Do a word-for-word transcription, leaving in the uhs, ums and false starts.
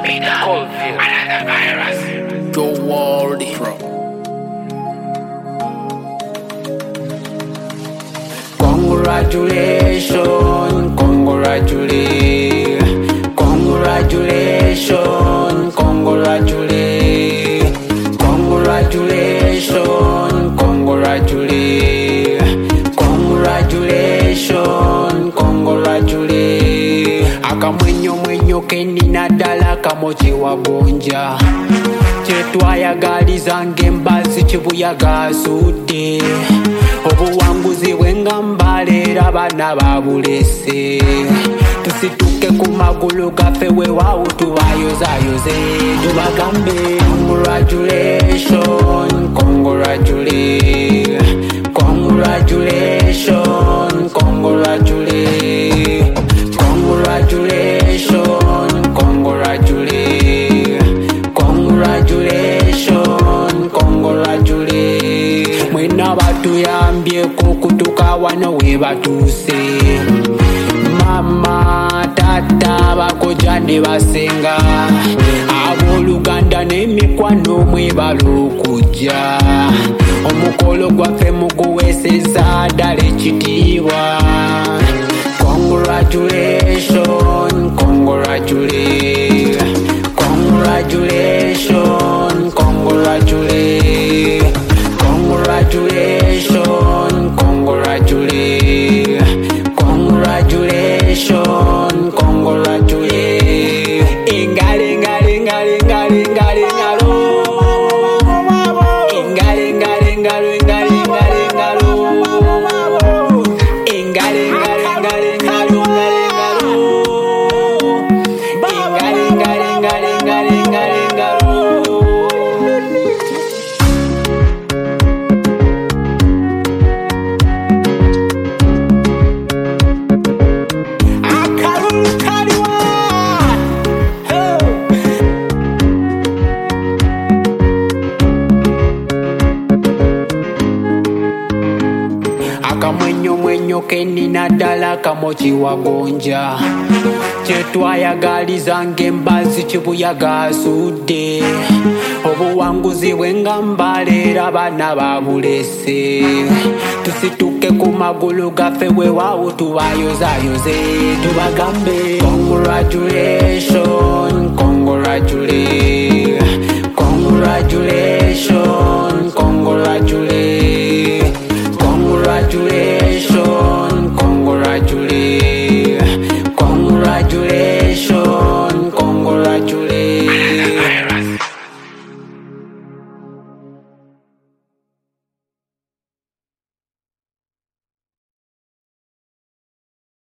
Coronavirus. Go world. Congratulations, congratulations, congratulations, congratulations, congratulations, congratulations, congratulations, congratulations. Akamwenyo mwenyo keni nadala kamochi wabonja. Chetwayagaliza ngembazi chibuyaga sude. Obuwanguzi bw'engambalera abana babulese. Tusituke ku magulu gaffe weewaawo tubayozayoze tubagambe congratulations, congratulations, congratulations, congratulations, congratulations, congratulations, congratulations, congratulations. Mwena batuyambyeko kutuka wano we batuse. Mama, tata, bakoja ne basenga. Aboluganda n'emikwano mwe balokujja. Omukolo gwaffe muguweeseza ddala ekitiibwa. Congratulations, congratulations, congratulations, congratulations, congratulations, congratulations, congratulations, congratulations. Ingale, ingale, ingale, ingale, ingale, ingalo. Ingale, ingale, ingale, ingale, ingale, ingalo. Ingale, ingale, ingale, ingale, ingale, ingalo. Ingale, ingale, ingale, ingale, ingale, ingalo. Akamwenyo mwenyo keni nadala kamochi wagonja. Chetwayagaliza ngembazi chibuyaga sude. Obuwanguzi bw'engambalera abana babulese. Tusituke ku magulu gaffe weewaawo tubayozayoze tubagambe congratulations.